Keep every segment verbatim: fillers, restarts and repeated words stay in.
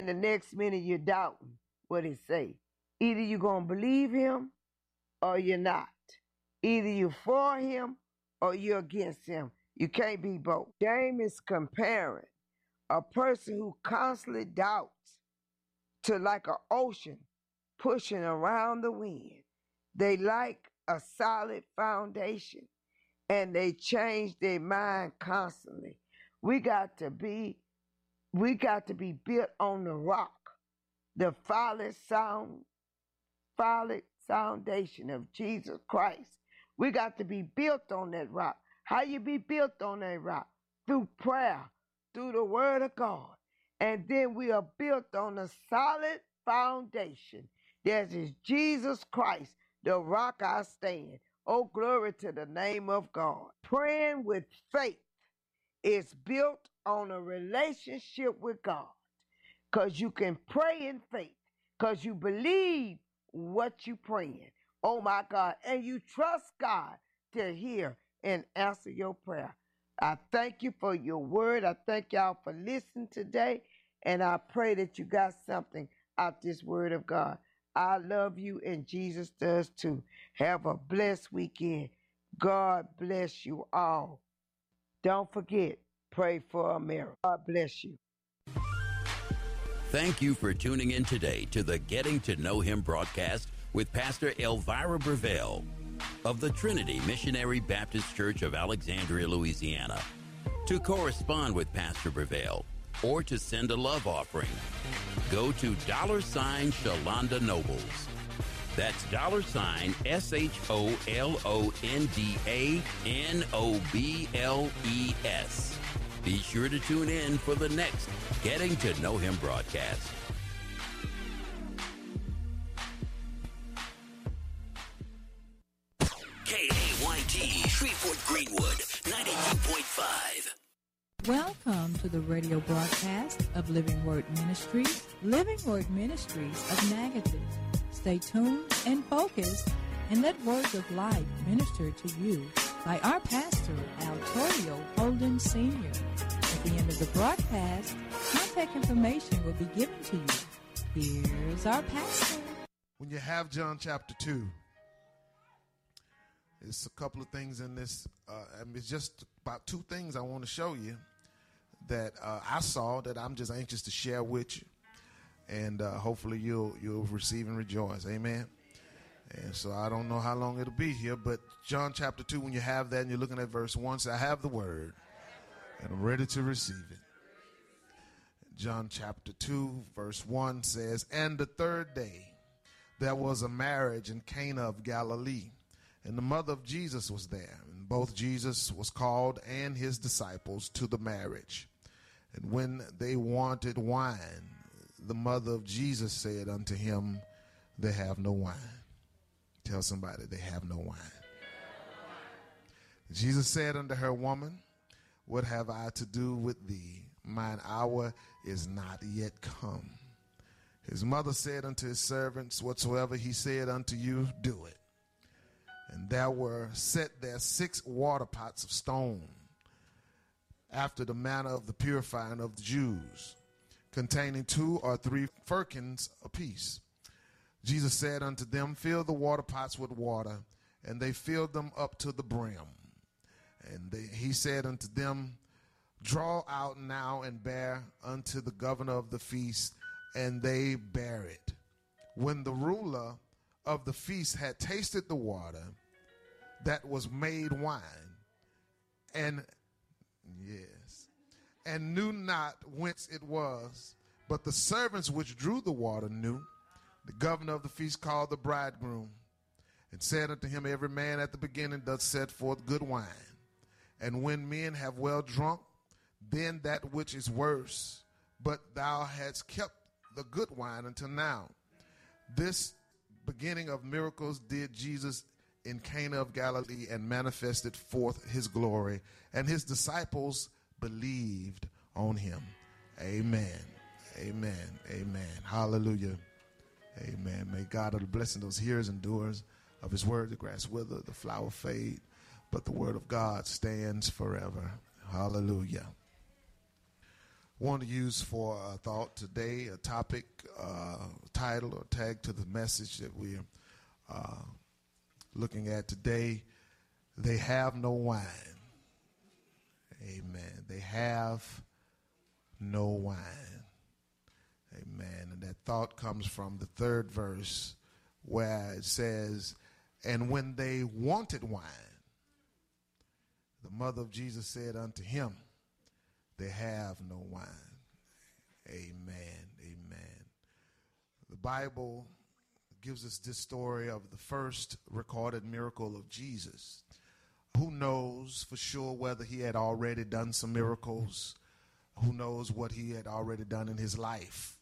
And the next minute you're doubting what he say. Either you're going to believe him or you're not. Either you're for him or you're against him. You can't be both. James is comparing a person who constantly doubts to like an ocean pushing around the wind. They like a solid foundation and they change their mind constantly. We got to be, we got to be built on the rock, the solid sound, solid foundation of Jesus Christ. We got to be built on that rock. How you be built on that rock? Through prayer, through the word of God. And then we are built on a solid foundation. That is Jesus Christ, the rock I stand. Oh, glory to the name of God. Praying with faith is built on a relationship with God. Because you can pray in faith. Because you believe what you praying. Oh, my God. And you trust God to hear and answer your prayer. I thank you for your word. I thank y'all for listening today. And I pray that you got something out this word of God. I love you and Jesus does too. Have a blessed weekend. God bless you all. Don't forget, pray for America. God bless you. Thank you for tuning in today to the Getting to Know Him broadcast with Pastor Elvira Breville of the Trinity Missionary Baptist Church of Alexandria, Louisiana. To correspond with Pastor Breville or to send a love offering, go to dollar sign Shalonda Nobles. That's dollar sign S H O L O N D A N O B L E S. Be sure to tune in for the next Getting to Know Him broadcast. K A Y T, Shreveport Greenwood, ninety-two point five. Welcome to the radio broadcast of Living Word Ministries, Living Word Ministries of Negative. Stay tuned and focused and let words of life minister to you by our pastor, Altorio Holden Senior At the end of the broadcast, contact information will be given to you. Here's our pastor. When you have John chapter two, there's a couple of things in this. Uh, I mean, it's just about two things I want to show you that uh, I saw that I'm just anxious to share with you. And uh, hopefully you'll you'll receive and rejoice. Amen. And so I don't know how long it'll be here, but John chapter two, when you have that and you're looking at verse one, say, I have the word and I'm ready to receive it. John chapter two, verse one says, and the third day there was a marriage in Cana of Galilee, and the mother of Jesus was there. And both Jesus was called and his disciples to the marriage. And when they wanted wine, the mother of Jesus said unto him, they have no wine. Tell somebody, they have no wine. Jesus said unto her, woman, what have I to do with thee? Mine hour is not yet come. His mother said unto his servants, whatsoever he said unto you, do it. And there were set there six water pots of stone, after the manner of the purifying of the Jews, containing two or three firkins apiece. Jesus said unto them, fill the water pots with water. And they filled them up to the brim. And they, he said unto them, draw out now and bear unto the governor of the feast. And they bare it. When the ruler of the feast had tasted the water that was made wine, and yes, and knew not whence it was, but the servants which drew the water knew, the governor of the feast called the bridegroom, and said unto him, every man at the beginning doth set forth good wine, and when men have well drunk, then that which is worse, but thou hadst kept the good wine until now. This beginning of miracles did Jesus in Cana of Galilee, and manifested forth his glory, and his disciples believed on him. Amen. Amen. Amen. Hallelujah. Amen. May God have the blessing those hearers and doers of his word. The grass wither, the flower fade, but the word of God stands forever. Hallelujah. want to use for a thought today, a topic, uh, title, or tag to the message that we're uh, looking at today. They have no wine. Amen. They have no wine. Amen. And that thought comes from the third verse where it says, and when they wanted wine, the mother of Jesus said unto him, they have no wine. Amen. Amen. The Bible gives us this story of the first recorded miracle of Jesus. Who knows for sure whether he had already done some miracles? Who knows what he had already done in his life?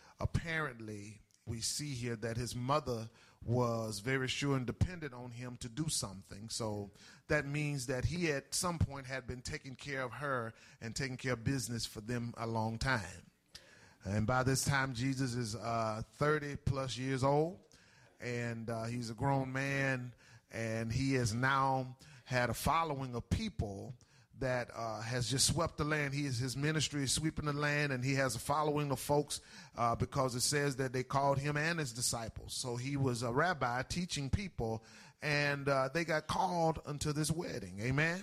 Apparently, we see here that his mother was very sure and dependent on him to do something. So that means that he at some point had been taking care of her and taking care of business for them a long time. And by this time, Jesus is uh, thirty plus years old, and uh, he's a grown man, and he has now had a following of people that uh, has just swept the land. He is, his ministry is sweeping the land, and he has a following of folks uh, because it says that they called him and his disciples. So he was a rabbi teaching people, and uh, they got called unto this wedding. Amen.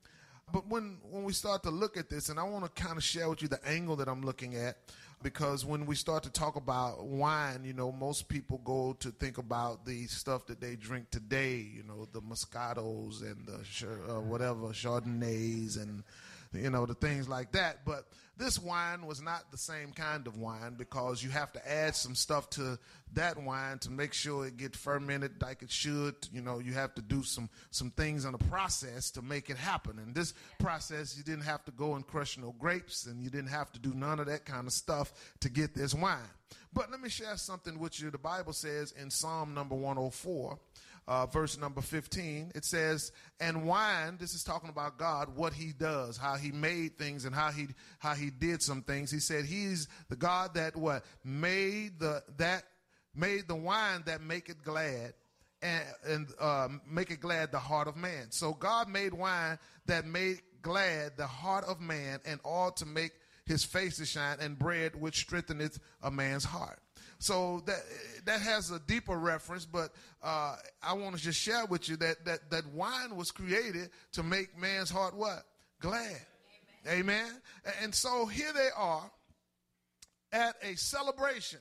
But when, when we start to look at this, and I want to kind of share with you the angle that I'm looking at, because when we start to talk about wine, you know, most people go to think about the stuff that they drink today, you know, the Moscatos and the uh, whatever, Chardonnays and, you know, the things like that. But this wine was not the same kind of wine, because you have to add some stuff to that wine to make sure it gets fermented like it should. You know, you have to do some some things in the process to make it happen. And this process, you didn't have to go and crush no grapes, and you didn't have to do none of that kind of stuff to get this wine. But let me share something with you. The Bible says in Psalm number one oh four, uh, verse number fifteen, it says, and wine, this is talking about God, what he does, how he made things and how he how he did some things. He said he's the God that what made the that made the wine that make it glad and, and uh, make it glad the heart of man. So God made wine that made glad the heart of man, and all to make his face to shine, and bread which strengtheneth a man's heart. So that that has a deeper reference, but uh, I want to just share with you that, that that wine was created to make man's heart what? Glad. Amen. Amen. And so here they are at a celebration,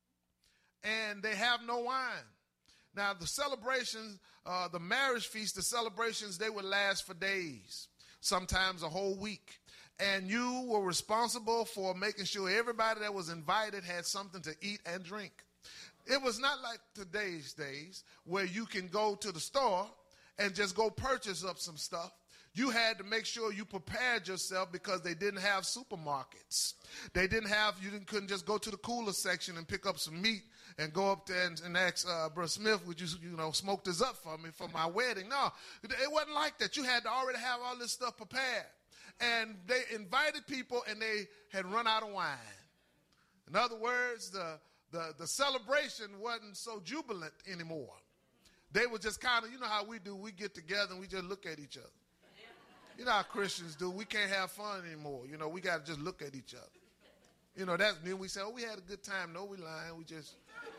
and they have no wine. Now the celebrations, uh, the marriage feast, the celebrations, they would last for days, sometimes a whole week. And you were responsible for making sure everybody that was invited had something to eat and drink. It was not like today's days where you can go to the store and just go purchase up some stuff. You had to make sure you prepared yourself, because they didn't have supermarkets. They didn't have, you didn't, couldn't just go to the cooler section and pick up some meat and go up there and, and ask uh, Brother Smith, would you, you know, smoke this up for me for my wedding? No, it wasn't like that. You had to already have all this stuff prepared. And they invited people, and they had run out of wine. In other words, the, the, the celebration wasn't so jubilant anymore. They were just kind of, you know how we do, we get together and we just look at each other. You know how Christians do. We can't have fun anymore. You know, we got to just look at each other. You know, that's then we say, oh, we had a good time. No, we lying. We just.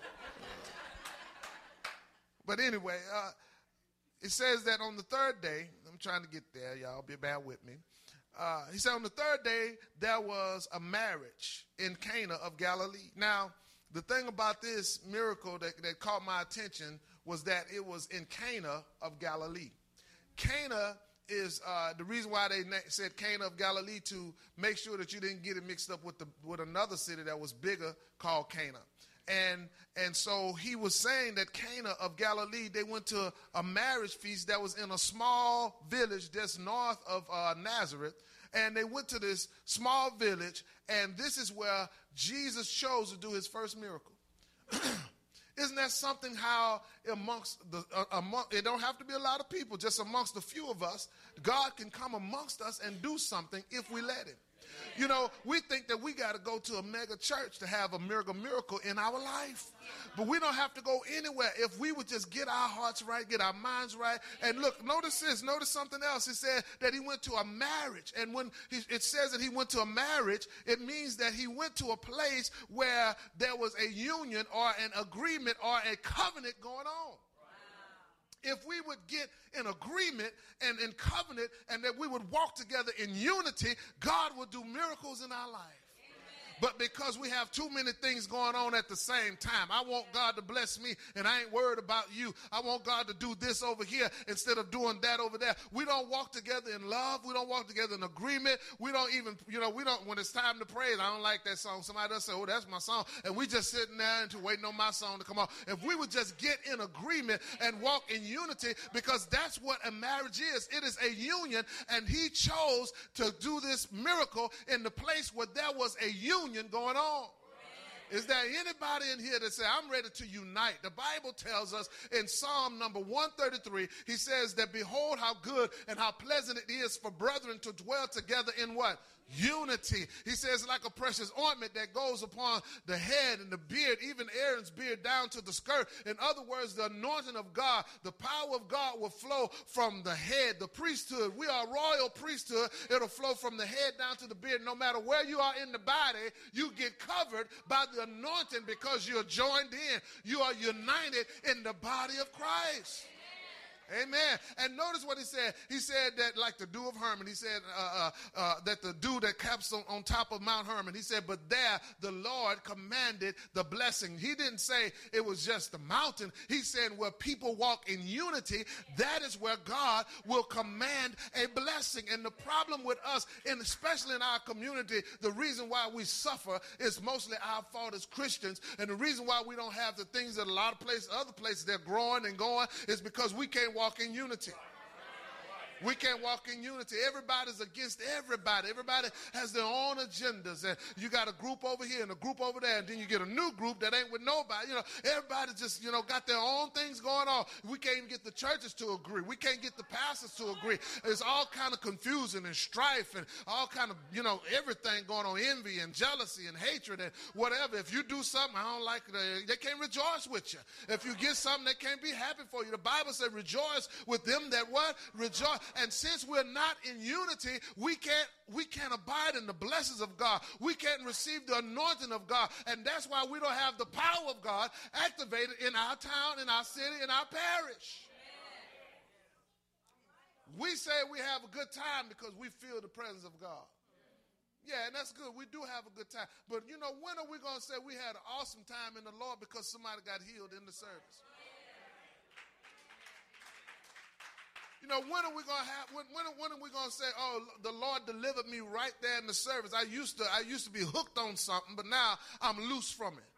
But anyway, uh, it says that on the third day, I'm trying to get there, y'all, be bear with me. Uh, he said on the third day, there was a marriage in Cana of Galilee. Now, the thing about this miracle that, that caught my attention was that it was in Cana of Galilee. Cana is uh, the reason why they na- said Cana of Galilee, to make sure that you didn't get it mixed up with the with another city that was bigger called Cana. And and so he was saying that Cana of Galilee, they went to a marriage feast that was in a small village just north of uh, Nazareth. And they went to this small village, and this is where Jesus chose to do his first miracle. Isn't that something, how amongst the, uh, among, it don't have to be a lot of people, just amongst a few of us, God can come amongst us and do something if we let him. You know, we think that we got to go to a mega church to have a miracle miracle in our life. But we don't have to go anywhere. If we would just get our hearts right, get our minds right. And look, notice this, notice something else. It said that he went to a marriage. And when he, it says that he went to a marriage, it means that he went to a place where there was a union or an agreement or a covenant going on. If we would get in agreement and in covenant and that we would walk together in unity, God would do miracles in our life. But because we have too many things going on at the same time, I want God to bless me and I ain't worried about you. I want God to do this over here instead of doing that over there. We don't walk together in love. We don't walk together in agreement. We don't even, you know, we don't, when it's time to praise, I don't like that song. Somebody else say, oh, that's my song. And we just sitting there and waiting on my song to come on. If we would just get in agreement and walk in unity, because that's what a marriage is. It is a union, and he chose to do this miracle in the place where there was a union going on. Is there anybody in here that say, I'm ready to unite? The Bible tells us in Psalm number one thirty-three, he says that behold how good and how pleasant it is for brethren to dwell together in what? Unity. He says like a precious ointment that goes upon the head and the beard, even Aaron's beard down to the skirt. In other words, the anointing of God, the power of God will flow from the head, the priesthood. We are royal priesthood. It'll flow from the head down to the beard. No matter where you are in the body, you get covered by the anointing because you're joined in. You are united in the body of Christ. Amen. And notice what he said. He said that like the dew of Hermon, he said uh, uh, uh, that the dew that caps on, on top of Mount Hermon, he said, but there the Lord commanded the blessing. He didn't say it was just the mountain. He said where people walk in unity, that is where God will command a blessing. And the problem with us, and especially in our community, the reason why we suffer is mostly our fault as Christians. And the reason why we don't have the things that a lot of places, other places they're growing and going is because we can't walk in unity. We can't walk in unity. Everybody's against everybody. Everybody has their own agendas. And you got a group over here and a group over there. And then you get a new group that ain't with nobody. You know, everybody just, you know, got their own things going on. We can't even get the churches to agree. We can't get the pastors to agree. It's all kind of confusion and strife and all kind of, you know, everything going on. Envy and jealousy and hatred and whatever. If you do something, I don't like it. They can't rejoice with you. If you get something, they can't be happy for you. The Bible said rejoice with them that what? Rejoice. And since we're not in unity, we can't we can't abide in the blessings of God. We can't receive the anointing of God. And that's why we don't have the power of God activated in our town, in our city, in our parish. We say we have a good time because we feel the presence of God. Yeah, and that's good. We do have a good time. But, you know, when are we going to say we had an awesome time in the Lord because somebody got healed in the service? You know, when are we going to have, when, when, when are we going to say, oh, the Lord delivered me right there in the service. I used to, I used to be hooked on something, but now I'm loose from it.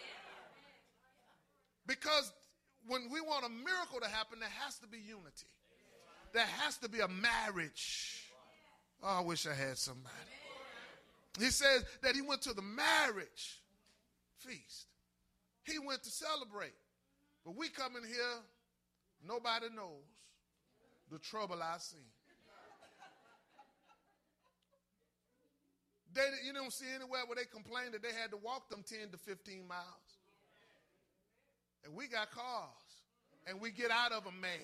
Because when we want a miracle to happen, there has to be unity. There has to be a marriage. Oh, I wish I had somebody. He says that he went to the marriage feast. He went to celebrate. But we come in here, nobody knows the trouble I seen. They, you don't see anywhere where they complained that they had to walk them ten to fifteen miles. And we got cars, and we get out of them mad.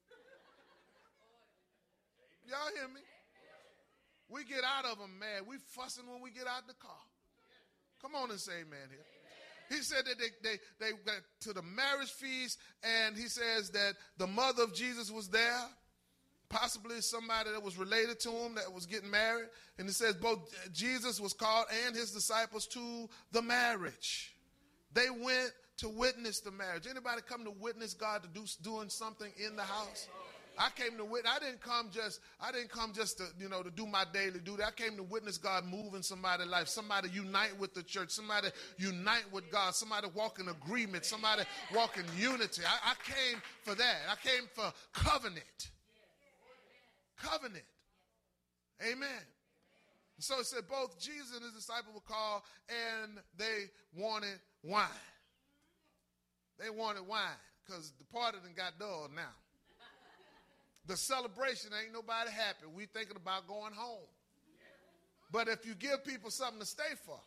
Y'all hear me? We get out of them mad. We fussing when we get out the car. Come on and say amen here. He said that they, they, they went to the marriage feast, and he says that the mother of Jesus was there, possibly somebody that was related to him that was getting married. And it says both Jesus was called and his disciples to the marriage. They went to witness the marriage. Anybody come to witness God to do doing something in the house? I came to witness. I didn't come just. I didn't come just to, you know, to do my daily duty. I came to witness God move in somebody's life. Somebody unite with the church. Somebody unite with God. Somebody walk in agreement. Somebody walk in unity. I, I came for that. I came for covenant. Covenant. Amen. So it said both Jesus and his disciples were called, and they wanted wine. They wanted wine because the party done got dull now. The celebration ain't nobody happy. We thinking about going home. But if you give people something to stay for,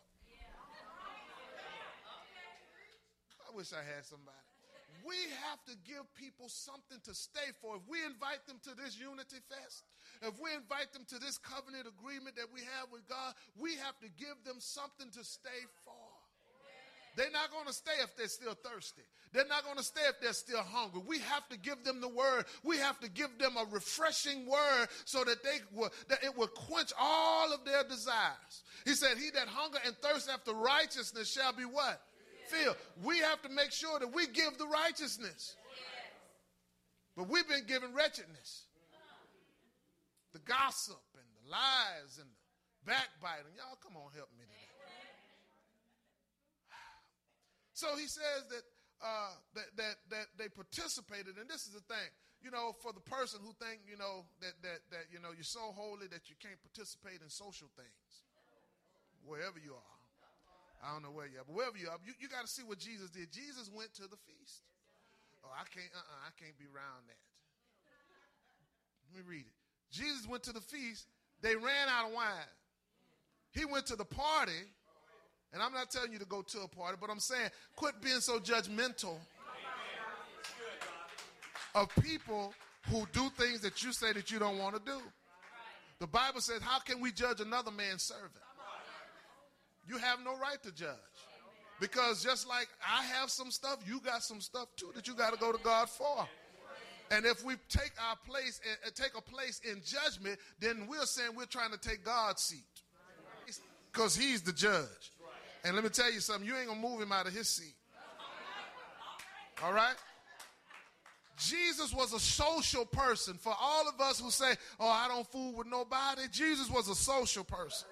I wish I had somebody. We have to give people something to stay for. If we invite them to this Unity Fest, if we invite them to this covenant agreement that we have with God, we have to give them something to stay for. They're not going to stay if they're still thirsty. They're not going to stay if they're still hungry. We have to give them the word. We have to give them a refreshing word so that they will, that it will quench all of their desires. He said, he that hunger and thirst after righteousness shall be what? Filled. We have to make sure that we give the righteousness. But we've been given wretchedness. The gossip and the lies and the backbiting. Y'all come on, help me today. So he says that, uh, that that that they participated, and this is the thing, you know, for the person who think, you know, that that that you know you're so holy that you can't participate in social things, wherever you are. I don't know where you are, but wherever you are, you, you got to see what Jesus did. Jesus went to the feast. Oh, I can't, uh-uh, I can't be around that. Let me read it. Jesus went to the feast. They ran out of wine. He went to the party. And I'm not telling you to go to a party, but I'm saying quit being so judgmental of people who do things that you say that you don't want to do. The Bible says, how can we judge another man's servant? You have no right to judge. Because just like I have some stuff, you got some stuff too that you got to go to God for. And if we take our place and take a place in judgment, then we're saying we're trying to take God's seat. Because he's the judge. And let me tell you something, you ain't going to move him out of his seat. All right? Jesus was a social person. For all of us who say, oh, I don't fool with nobody, Jesus was a social person.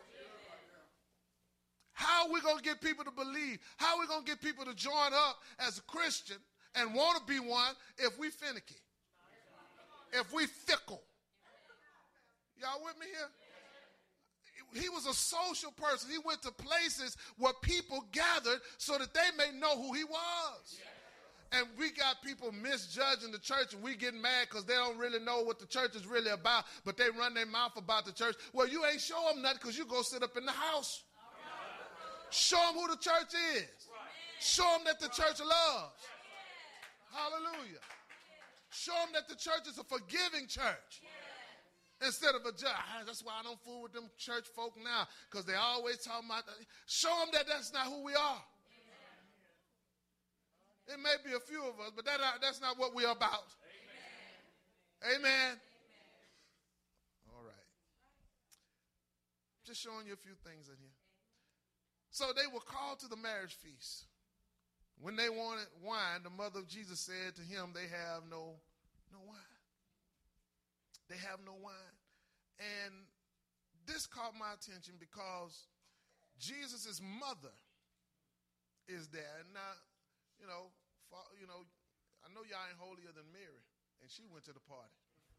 How are we going to get people to believe? How are we going to get people to join up as a Christian and want to be one if we finicky? If we fickle? Y'all with me here? He was a social person. He went to places where people gathered so that they may know who he was. And we got people misjudging the church, and we getting mad because they don't really know what the church is really about, but they run their mouth about the church. Well, you ain't show them nothing because you go sit up in the house. Show them who the church is. Show them that the church loves. Hallelujah. Show them that the church is a forgiving church. Instead of a judge. That's why I don't fool with them church folk now, because they always talking about that. Show them that that's not who we are. It may be a few of us, but that, that's not what we're about. Amen. Amen. Amen. All right. Just showing you a few things in here. So they were called to the marriage feast. When they wanted wine, the mother of Jesus said to him, they have no, no wine. They have no wine. And this caught my attention because Jesus' mother is there. And now, you know, for, you know, I know y'all ain't holier than Mary, and she went to the party.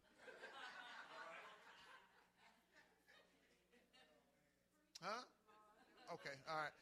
Huh? Okay, all right.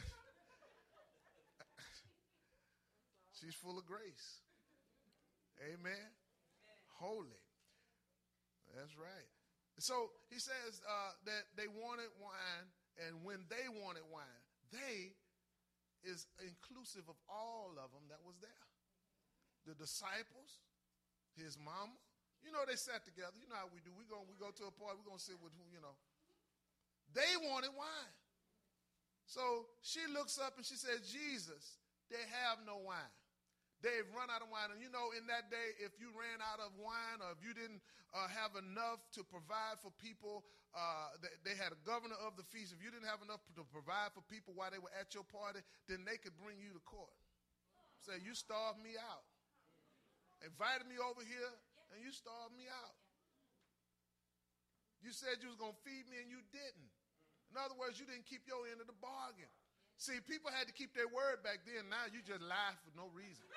She's full of grace. Amen. Holy. That's right. So he says uh, that they wanted wine, and when they wanted wine, they is inclusive of all of them that was there. The disciples, his mama. You know, they sat together. You know how we do. We go, we go to a party. We're going to sit with who, you know. They wanted wine. So she looks up and she says, Jesus, they have no wine. They've run out of wine. And you know, in that day, if you ran out of wine or if you didn't uh, have enough to provide for people, uh, they, they had a governor of the feast. If you didn't have enough to provide for people while they were at your party, then they could bring you to court. Say, you starved me out. Invited me over here, and you starved me out. You said you was going to feed me, and you didn't. In other words, you didn't keep your end of the bargain. See, people had to keep their word back then. Now you just lie for no reason.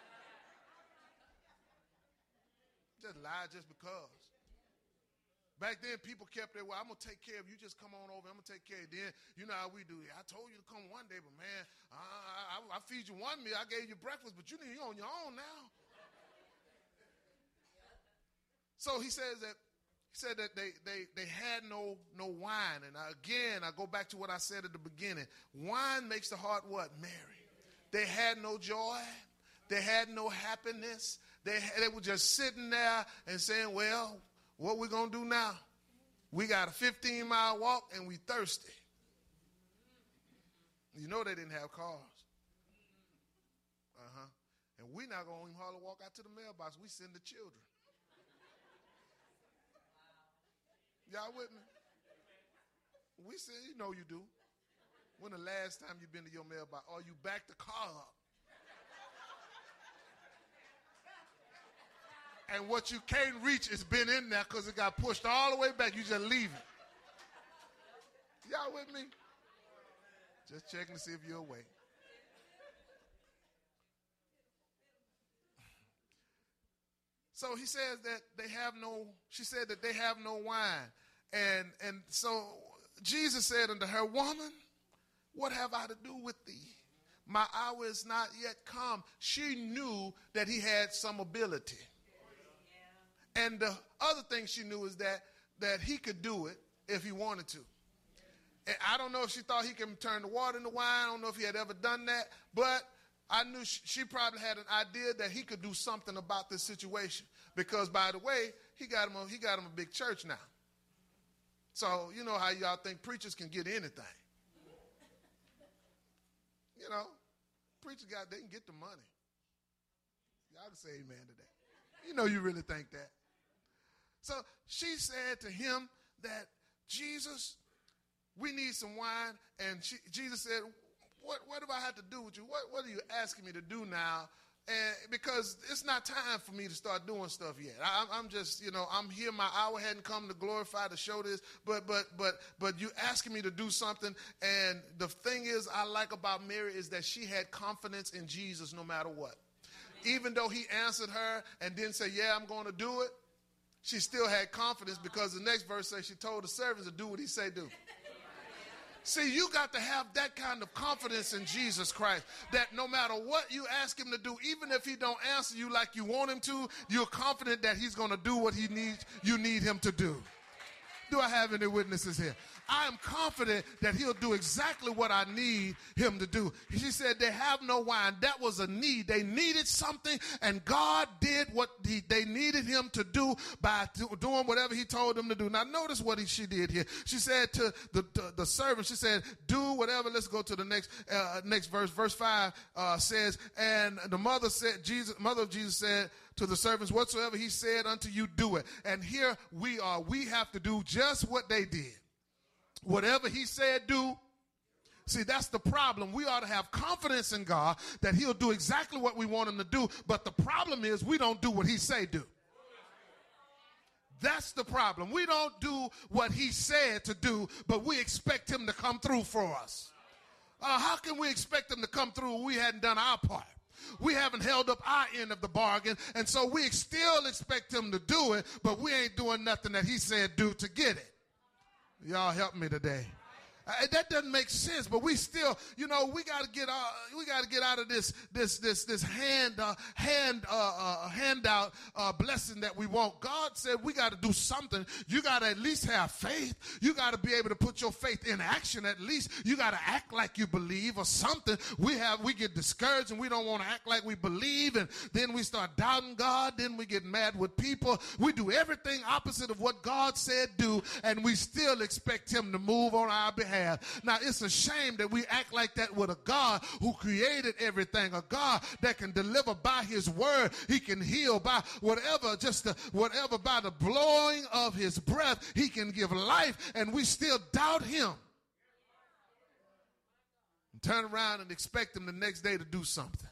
Just lie just because. Back then, people kept their word. I'm going to take care of you. Just come on over. I'm going to take care of you. Then, you know how we do. I told you to come one day, but, man, I, I, I feed you one meal. I gave you breakfast, but you need you on your own now. So he says that, he said that they, they, they had no, no wine. And I, again, I go back to what I said at the beginning. Wine makes the heart what? Merry. They had no joy. They had no happiness. They, they were just sitting there and saying, well, what we going to do now? We got a fifteen mile walk and we thirsty. You know they didn't have cars. Uh-huh. And we not going to even hardly walk out to the mailbox. We send the children. Y'all with me? We said, you know you do. When the last time you been to your mailbox? Or you back the car up? And what you can't reach has been in there because it got pushed all the way back. You just leave it. Y'all with me? Just checking to see if you're awake. So he says that they have no, she said that they have no wine. And, and so Jesus said unto her, woman, what have I to do with thee? My hour is not yet come. She knew that he had some ability. And the other thing she knew is that, that he could do it if he wanted to. And I don't know if she thought he could turn the water into wine. I don't know if he had ever done that. But I knew she, she probably had an idea that he could do something about this situation. Because, by the way, he got him a, he got him a big church now. So, you know how y'all think preachers can get anything. You know, preachers got, they can get the money. Y'all can say amen to that. You know you really think that. So she said to him that, Jesus, we need some wine. And she, Jesus said, what, what do I have to do with you? What, what are you asking me to do now? And because it's not time for me to start doing stuff yet. I, I'm just, you know, I'm here. My hour hadn't come to glorify, to show this. But, but, but, but you asking me to do something. And the thing is, I like about Mary is that she had confidence in Jesus no matter what. Even though he answered her and didn't say, yeah, I'm going to do it, she still had confidence because the next verse says she told the servants to do what he said do. See, you got to have that kind of confidence in Jesus Christ, that no matter what you ask him to do, even if he don't answer you like you want him to, you're confident that he's going to do what he needs, you need him to do. Do I have any witnesses here? I am confident that he'll do exactly what I need him to do. She said they have no wine. That was a need. They needed something, and God did what he, they needed him to do by do, doing whatever he told them to do. Now, notice what he, she did here. She said to the, the, the servant, she said, do whatever. Let's go to the next uh, next verse. Verse five uh, says, and the mother said, Jesus, mother of Jesus said to the servants, whatsoever he said unto you, do it. And here we are. We have to do just what they did. Whatever he said, do. See, that's the problem. We ought to have confidence in God that he'll do exactly what we want him to do. But the problem is we don't do what he say do. That's the problem. We don't do what he said to do, but we expect him to come through for us. Uh, how can we expect him to come through when we hadn't done our part? We haven't held up our end of the bargain, and so we still expect him to do it, but we ain't doing nothing that he said do to get it. Y'all help me today. Uh, that doesn't make sense, but we still, you know, we got to get out. We got to get out of this, this, this, this hand, uh, hand, uh, uh, handout uh, blessing that we want. God said we got to do something. You got to at least have faith. You got to be able to put your faith in action. At least you got to act like you believe or something. We have, we get discouraged and we don't want to act like we believe, and then we start doubting God. Then we get mad with people. We do everything opposite of what God said do, and we still expect him to move on our behalf. Now, it's a shame that we act like that with a God who created everything, a God that can deliver by his word. He can heal by whatever, just the, whatever by the blowing of his breath. He can give life, and we still doubt him. And turn around and expect him the next day to do something.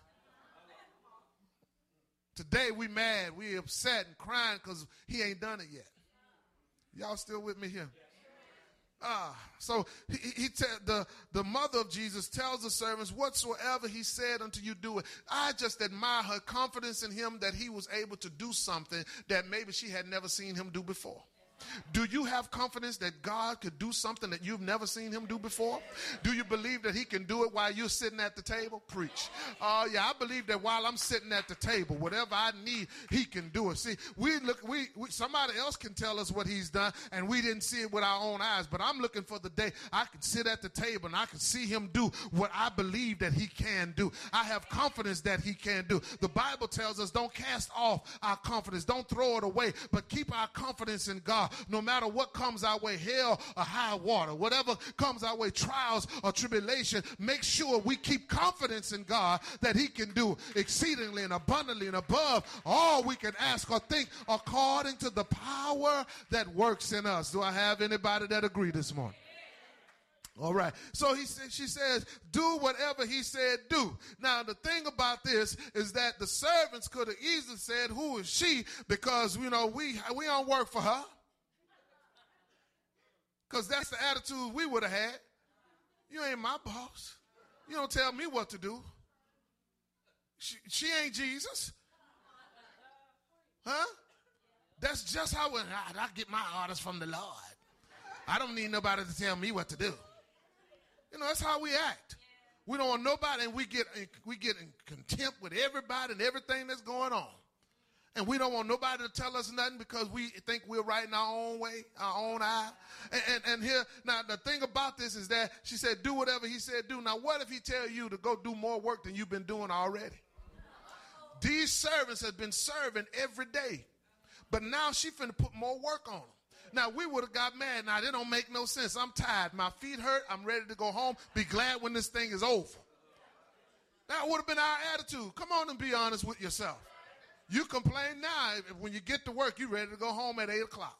Today we mad, we upset and crying because he ain't done it yet. Y'all still with me here? Ah, so he, he te- the, the mother of Jesus tells the servants, whatsoever he said unto you, do it. I just admire her confidence in him that he was able to do something that maybe she had never seen him do before. Do you have confidence that God could do something that you've never seen him do before? Do you believe that he can do it while you're sitting at the table? Preach. Oh, uh, yeah, I believe that while I'm sitting at the table, whatever I need, he can do it. See, we look, we, we somebody else can tell us what he's done, and we didn't see it with our own eyes. But I'm looking for the day I can sit at the table and I can see him do what I believe that he can do. I have confidence that he can do. The Bible tells us don't cast off our confidence. Don't throw it away, but keep our confidence in God. No matter what comes our way, hell or high water, whatever comes our way, trials or tribulation, make sure we keep confidence in God that he can do exceedingly and abundantly and above all we can ask or think according to the power that works in us. Do I have anybody that agree this morning? All right. So he said, she says, do whatever he said do. Now, the thing about this is that the servants could have easily said, who is she? Because, you know, we, we don't work for her. Because that's the attitude we would have had. You ain't my boss. You don't tell me what to do. She, she ain't Jesus. Huh? That's just how I, I get my orders from the Lord. I don't need nobody to tell me what to do. You know, that's how we act. We don't want nobody, and we get, we get in contempt with everybody and everything that's going on. And we don't want nobody to tell us nothing because we think we're right in our own way, our own eye. And, and, and here, now the thing about this is that she said, do whatever he said do. Now, what if he tell you to go do more work than you've been doing already? These servants have been serving every day. But now she finna put more work on them. Now, we would have got mad. Now, that don't make no sense. I'm tired. My feet hurt. I'm ready to go home. Be glad when this thing is over. That would have been our attitude. Come on and be honest with yourself. You complain now. When you get to work, you're ready to go home at eight o'clock.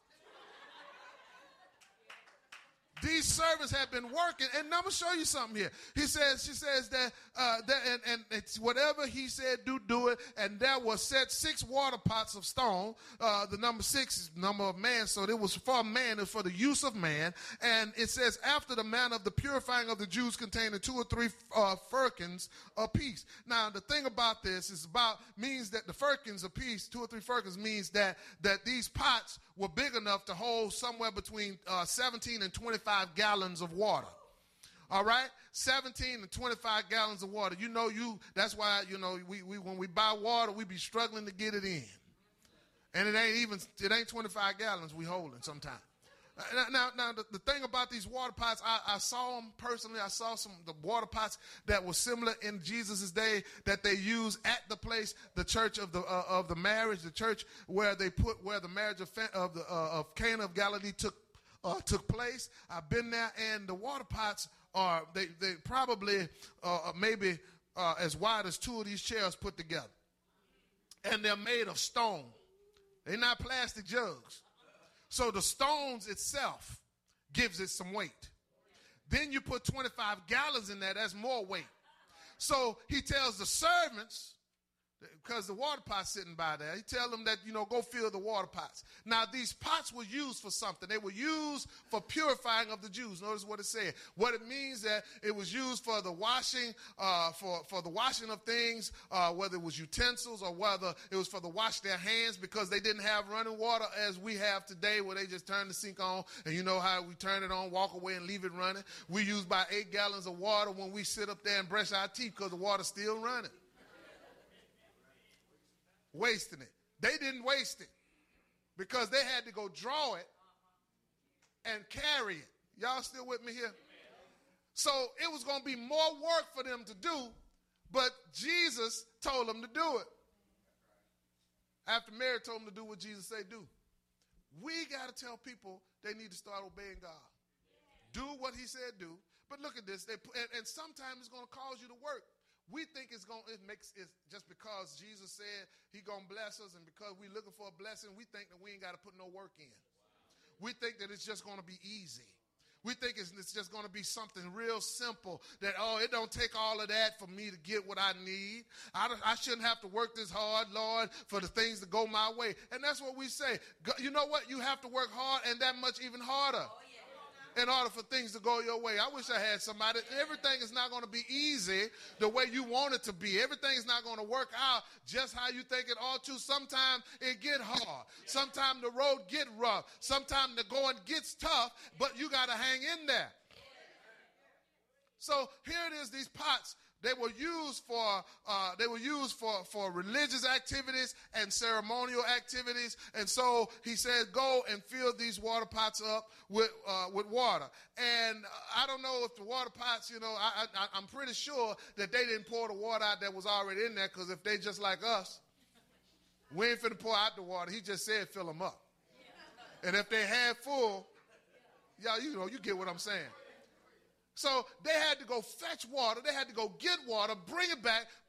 These servants have been working, and I'm gonna show you something here. He says, she says that, uh, that and, and it's whatever he said, do, do it. And there was set six water pots of stone. Uh, the number six is the number of man, so it was for man, it was for the use of man. And it says, after the manner of the purifying of the Jews, containing two or three uh, firkins apiece. Now, the thing about this is about means that the firkins apiece, two or three firkins, means that that these pots were big enough to hold somewhere between uh, seventeen and twenty-five gallons of water. All right? seventeen and twenty-five gallons of water. You know, you that's why, you know, we, we when we buy water, we be struggling to get it in. And it ain't even, it ain't twenty-five gallons we holding sometimes. Now, now, now the, the thing about these water pots, I, I saw them personally. I saw some of the water pots that were similar in Jesus' day that they used at the place, the church of the uh, of the marriage, the church where they put where the marriage of, of the uh, of Cana of Galilee took uh, took place. I've been there, and the water pots are they they probably uh, maybe uh, as wide as two of these chairs put together, and they're made of stone. They're not plastic jugs. So the stones itself gives it some weight. Then you put twenty-five gallons in there, that's more weight. So he tells the servants, because the water pot's sitting by there, he tells them that, you know, go fill the water pots. Now, these pots were used for something. They were used for purifying of the Jews. Notice what it said. What it means that it was used for the washing, uh, for, for the washing of things, uh, whether it was utensils or whether it was for the wash their hands, because they didn't have running water as we have today, where they just turn the sink on, and you know how we turn it on, walk away, and leave it running. We use about eight gallons of water when we sit up there and brush our teeth because the water's still running. Wasting it. They didn't waste it because they had to go draw it and carry it. Y'all still with me here? So it was going to be more work for them to do, but Jesus told them to do it. After Mary told them to do what Jesus said do. We got to tell people they need to start obeying God. Do what he said do. But look at this. They, and, and sometimes it's going to cause you to work. We think it's going it makes it just because Jesus said he going to bless us, and because we're looking for a blessing, we think that we ain't got to put no work in. We think that it's just going to be easy. We think it's, it's just going to be something real simple that, oh, it don't take all of that for me to get what I need. I, I shouldn't have to work this hard, Lord, for the things to go my way. And that's what we say. You know what? You have to work hard, and that much even harder. in order for things to go your way. I wish I had somebody. Everything is not going to be easy the way you want it to be. Everything is not going to work out just how you think it ought to. Sometimes it get hard. Sometimes the road get rough. Sometimes the going gets tough, but you got to hang in there. So here it is, these pots, they were used for uh, they were used for, for religious activities and ceremonial activities. And so he said, go and fill these water pots up with uh, with water. And I don't know if the water pots, you know, I, I, I'm pretty sure that they didn't pour the water out that was already in there, because if they just like us, we ain't finna pour out the water. He just said fill them up. And if they had full, y'all, you know, you get what I'm saying. So they had to go fetch water. They had to go get water, bring it back,